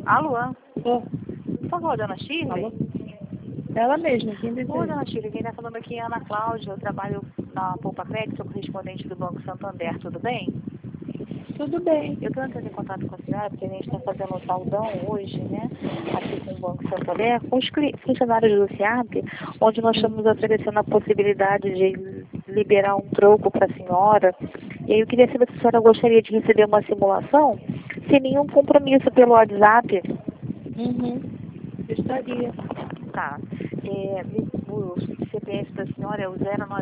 Alô? Ô, Por favor, dona Shirley? alô? Ela mesma, quem Oi, deseja? dona Shirley, quem está falando aqui é a Ana Cláudia. Eu trabalho na Poupa Crédito, sou correspondente do Banco Santander, tudo bem? Tudo bem. Eu estou entrando em contato com a senhora porque a gente está fazendo um saldão hoje, né? Aqui com o Banco Santander, com os funcionários do SIAP, onde nós estamos oferecendo a possibilidade de liberar um troco para a senhora. E aí eu queria saber se a senhora gostaria de receber uma simulação sem nenhum compromisso pelo WhatsApp. Uhum. Gostaria. Tá. O CPF da senhora é o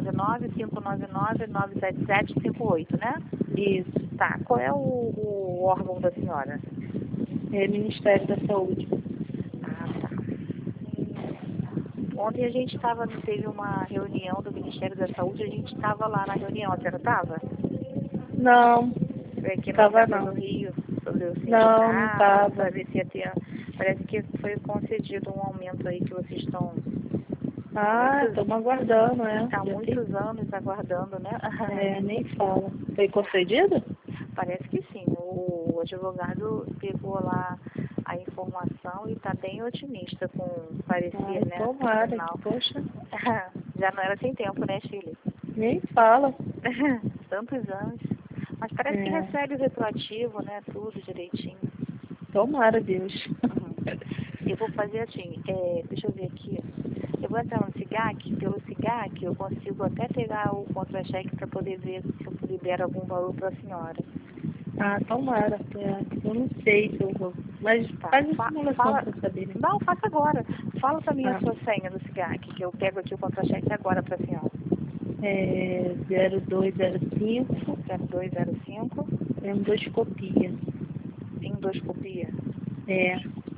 099-599-97758, né? Isso. Tá. Qual é o órgão da senhora? É Ministério da Saúde. Ah, tá. Ontem a gente teve uma reunião do Ministério da Saúde, a gente estava lá na reunião, a senhora estava? Não, Foi aqui no tava centro não. do Rio, sobre o Não sindicato, tava. para ver se ia ter... Parece que foi concedido um aumento aí que vocês estão Ah, estamos aguardando, há Já tem... muitos anos aguardando, né? nem fala. Foi concedido? Parece que sim. O advogado pegou lá a informação e está bem otimista com o parecer, né? Tomara, Final. poxa, Já não era sem tempo, né, Chile? nem fala. Tantos anos. Mas parece que recebe o retroativo, né? Tudo direitinho. Tomara, Deus. Eu vou fazer assim, deixa eu ver aqui. Eu vou entrar no SIGAC, pelo SIGAC eu consigo até pegar o contra-cheque para poder ver se eu libero algum valor para a senhora. Ah, tomara. Eu não sei se eu vou. Mas Tá. faz a simulação para saber. Né? Não, faça agora. Fala para mim a sua senha do SIGAC, que eu pego aqui o contra-cheque agora para a senhora. É 0205. 0205. Endoscopia. Endoscopia. É.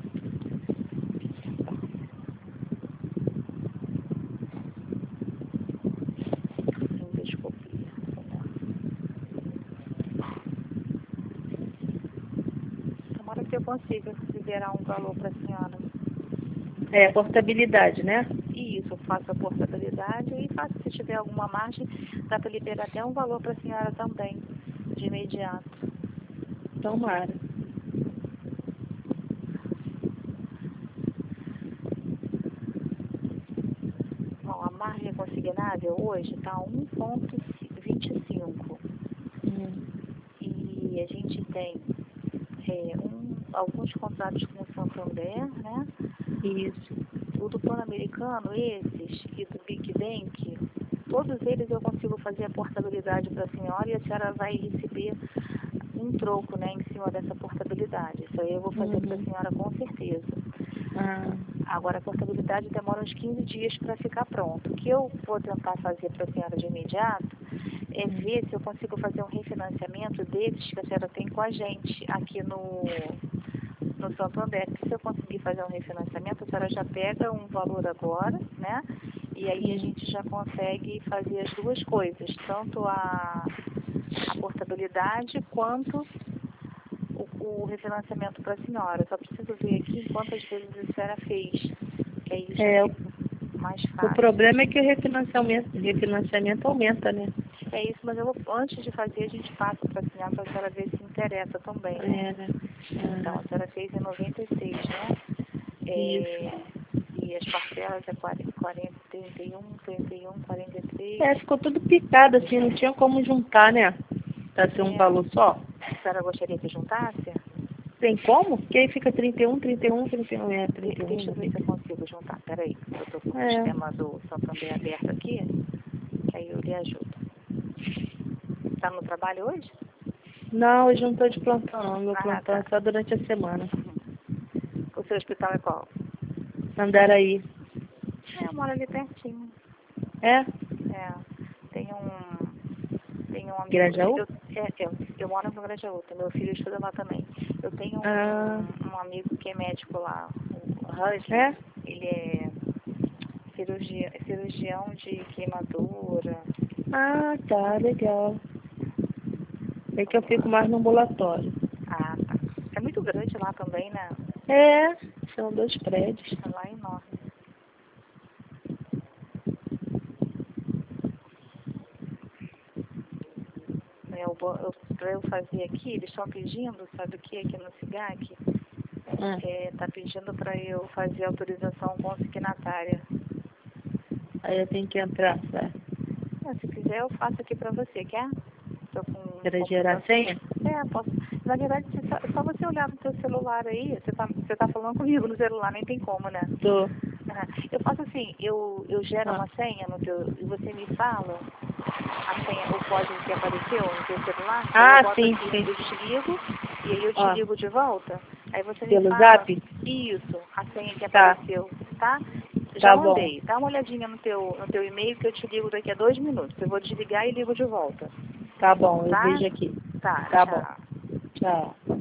Endoscopia. Tomara que eu consiga liberar um valor para a senhora. É, portabilidade, né? Isso, faço a portabilidade e faço, se tiver alguma margem, dá para liberar até um valor para a senhora também, de imediato. Tomara. Bom, a margem consignável hoje está 1,25. E a gente tem alguns contratos com o Santander, né? Isso. O do Pan-Americano, esses, e do Big Bank, todos eles eu consigo fazer a portabilidade para a senhora e a senhora vai receber um troco, né, em cima dessa portabilidade. Isso aí eu vou fazer para a senhora com certeza. Agora, a portabilidade demora uns 15 dias para ficar pronto. O que eu vou tentar fazer para a senhora de imediato é ver se eu consigo fazer um refinanciamento desses que a senhora tem com a gente aqui no Santander. Se eu conseguir fazer um refinanciamento, a senhora já pega um valor agora, né? E aí a gente já consegue fazer as duas coisas, tanto a portabilidade quanto o refinanciamento para a senhora. Só preciso ver aqui quantas vezes a senhora fez, que aí já fica mais fácil. O problema é que o refinanciamento aumenta, né? É isso, mas antes de fazer, a gente passa para a senhora ver se interessa também, né? Então, a senhora fez em 96, né? Isso. E as parcelas é 31, 43. Ficou tudo picado, assim, não tinha como juntar, né? Pra ser um valor só. A senhora gostaria que juntasse? Tem como? Porque aí fica 31, 31, 31, 31. Deixa eu ver se eu consigo juntar. Peraí, eu estou com o sistema do Santander aberto aqui, que aí eu lhe ajudo. Está no trabalho hoje? Não, hoje não estou de plantão, não. Meu plantão é só durante a semana. O seu hospital é qual? Andaraí. Eu moro ali pertinho. É? Tem um amigo. Grajaú? Eu moro no Grajaú, meu filho estuda lá também. Eu tenho um amigo que é médico lá, o Rusley. Ele é cirurgião de queimadura. Ah, tá, legal. É que eu fico mais no ambulatório. Ah, tá. É muito grande lá também, né? É, são 2 prédios. É lá enorme. Para eu fazer aqui, eles estão pedindo, sabe o que, aqui no SIGAC? Tá pedindo para eu fazer autorização consignatária. Aí eu tenho que entrar, certo? Se quiser eu faço aqui para você, quer? Tô com Quer gerar a senha? posso. Na verdade, é só você olhar no seu celular aí, você tá falando comigo no celular, nem tem como, né? Tô. Eu faço assim, eu gero uma senha no teu, e você me fala a senha, o código que apareceu no teu celular, eu boto sim, aqui, sim. eu te ligo, e aí eu te ligo de volta, aí você me Pelo fala zap? isso, a senha que Tá. apareceu, tá? Já Tá bom. mandei, dá uma olhadinha no teu e-mail que eu te ligo daqui a 2 minutos, eu vou desligar e ligo de volta. Tá bom, eu Tá? vejo aqui. Tá, Tá tchau. bom. Tchau.